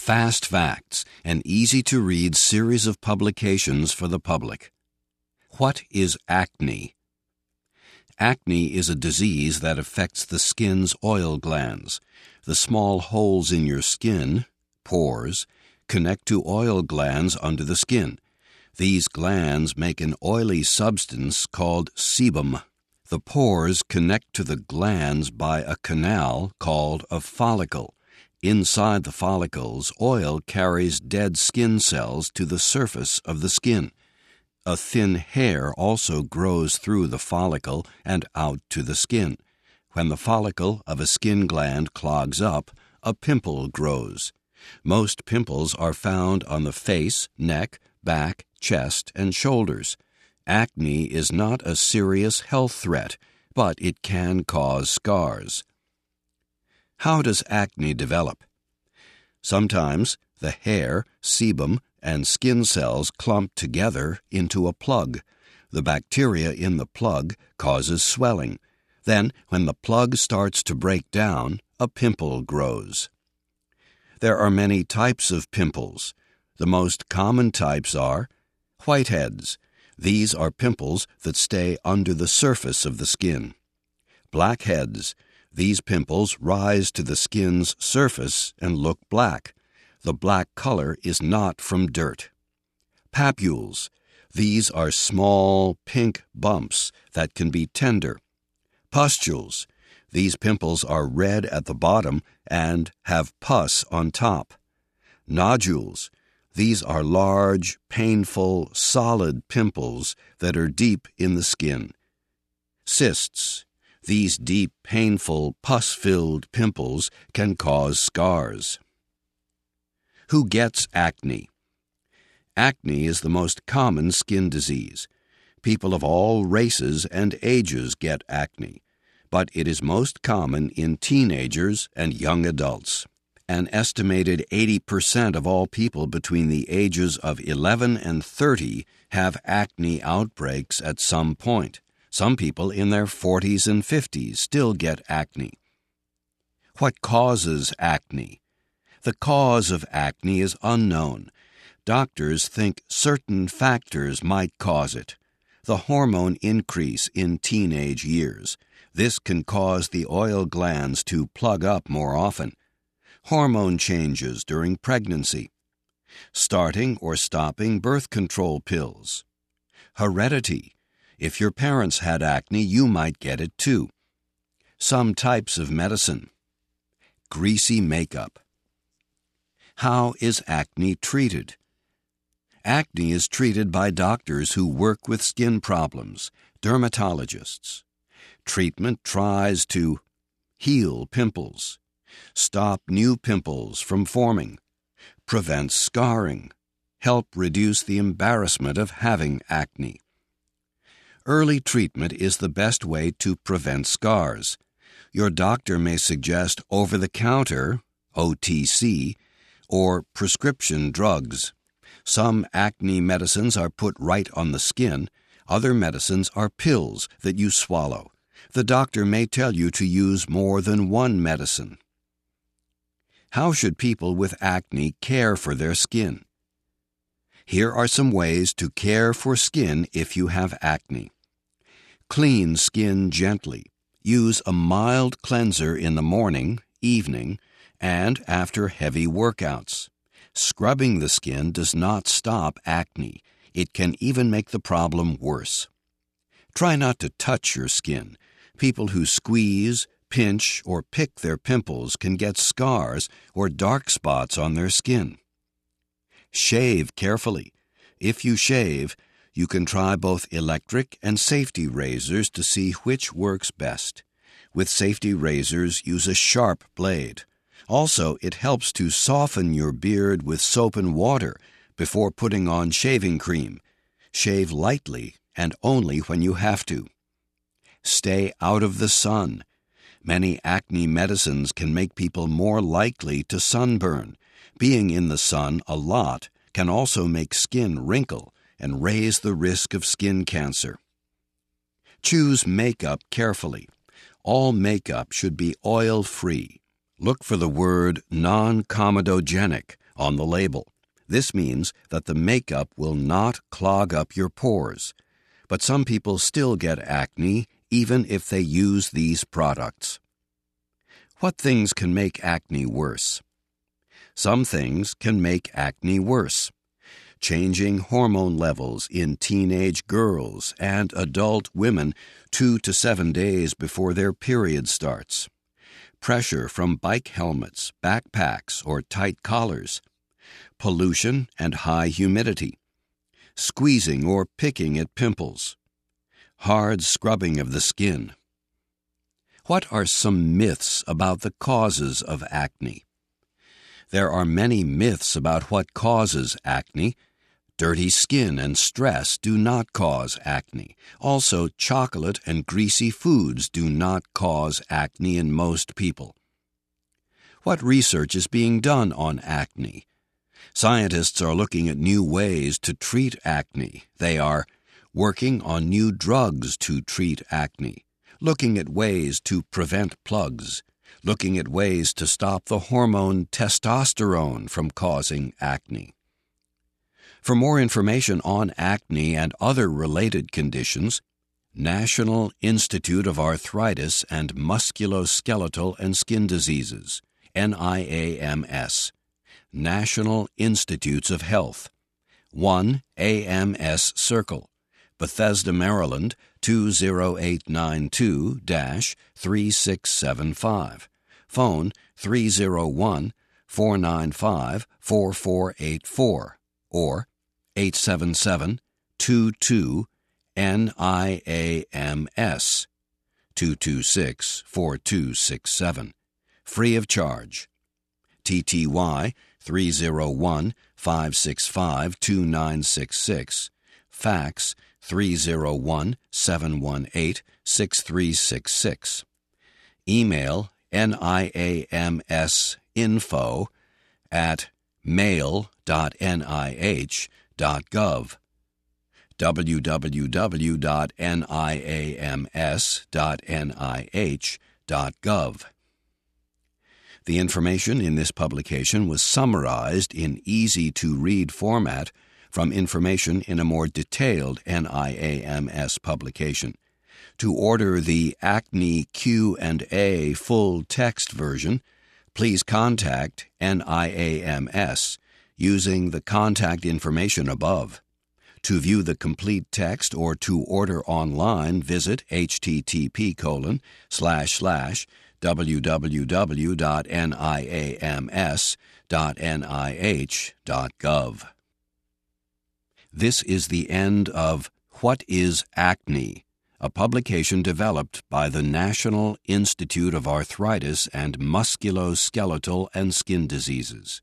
Fast Facts, an easy-to-read series of publications for the public. What is acne? Acne is a disease that affects the skin's oil glands. The small holes in your skin, pores, connect to oil glands under the skin. These glands make an oily substance called sebum. The pores connect to the glands by a canal called a follicle. Inside the follicles, oil carries dead skin cells to the surface of the skin. A thin hair also grows through the follicle and out to the skin. When the follicle of a skin gland clogs up, a pimple grows. Most pimples are found on the face, neck, back, chest, and shoulders. Acne is not a serious health threat, but it can cause scars. How does acne develop? Sometimes the hair, sebum, and skin cells clump together into a plug. The bacteria in the plug causes swelling. Then, when the plug starts to break down, a pimple grows. There are many types of pimples. The most common types are whiteheads. These are pimples that stay under the surface of the skin. Blackheads. These pimples rise to the skin's surface and look black. The black color is not from dirt. Papules. These are small pink bumps that can be tender. Pustules. These pimples are red at the bottom and have pus on top. Nodules. These are large, painful, solid pimples that are deep in the skin. Cysts. These deep, painful, pus-filled pimples can cause scars. Who gets acne? Acne is the most common skin disease. People of all races and ages get acne, but it is most common in teenagers and young adults. An estimated 80% of all people between the ages of 11 and 30 have acne outbreaks at some point. Some people in their 40s and 50s still get acne. What causes acne? The cause of acne is unknown. Doctors think certain factors might cause it. The hormone increase in teenage years. This can cause the oil glands to plug up more often. Hormone changes during pregnancy. Starting or stopping birth control pills. Heredity. If your parents had acne, you might get it too. Some types of medicine. Greasy makeup. How is acne treated? Acne is treated by doctors who work with skin problems, dermatologists. Treatment tries to heal pimples, stop new pimples from forming, prevent scarring, help reduce the embarrassment of having acne. Early treatment is the best way to prevent scars. Your doctor may suggest over-the-counter, OTC, or prescription drugs. Some acne medicines are put right on the skin. Other medicines are pills that you swallow. The doctor may tell you to use more than one medicine. How should people with acne care for their skin? Here are some ways to care for skin if you have acne. Clean skin gently. Use a mild cleanser in the morning, evening, and after heavy workouts. Scrubbing the skin does not stop acne. It can even make the problem worse. Try not to touch your skin. People who squeeze, pinch, or pick their pimples can get scars or dark spots on their skin. Shave carefully. If you shave, you can try both electric and safety razors to see which works best. With safety razors, use a sharp blade. Also, it helps to soften your beard with soap and water before putting on shaving cream. Shave lightly and only when you have to. Stay out of the sun. Many acne medicines can make people more likely to sunburn. Being in the sun a lot can also make skin wrinkle and raise the risk of skin cancer. Choose makeup carefully. All makeup should be oil-free. Look for the word non-comedogenic on the label. This means that the makeup will not clog up your pores. But some people still get acne even if they use these products. What things can make acne worse? Some things can make acne worse. Changing hormone levels in teenage girls and adult women 2 to 7 days before their period starts. Pressure from bike helmets, backpacks, or tight collars. Pollution and high humidity. Squeezing or picking at pimples. Hard scrubbing of the skin. What are some myths about the causes of acne? There are many myths about what causes acne. Dirty skin and stress do not cause acne. Also, chocolate and greasy foods do not cause acne in most people. What research is being done on acne? Scientists are looking at new ways to treat acne. They are working on new drugs to treat acne, looking at ways to prevent plugs, looking at ways to stop the hormone testosterone from causing acne. For more information on acne and other related conditions, National Institute of Arthritis and Musculoskeletal and Skin Diseases, NIAMS, National Institutes of Health, 1 AMS Circle, Bethesda, Maryland, 20892-3675. Phone 301-495-4484 or 877-22-NIAMS 226-4267. Free of charge. TTY 301-565-2966. Fax 301-718-6366. Email niamsinfo@mail.nih.gov. www.niams.nih.gov. The information in this publication was summarized in easy-to-read format from information in a more detailed NIAMS publication. To order the Acne Q&A full text version, please contact NIAMS using the contact information above. To view the complete text or to order online, visit http://www.niams.nih.gov. This is the end of What is Acne?, a publication developed by the National Institute of Arthritis and Musculoskeletal and Skin Diseases.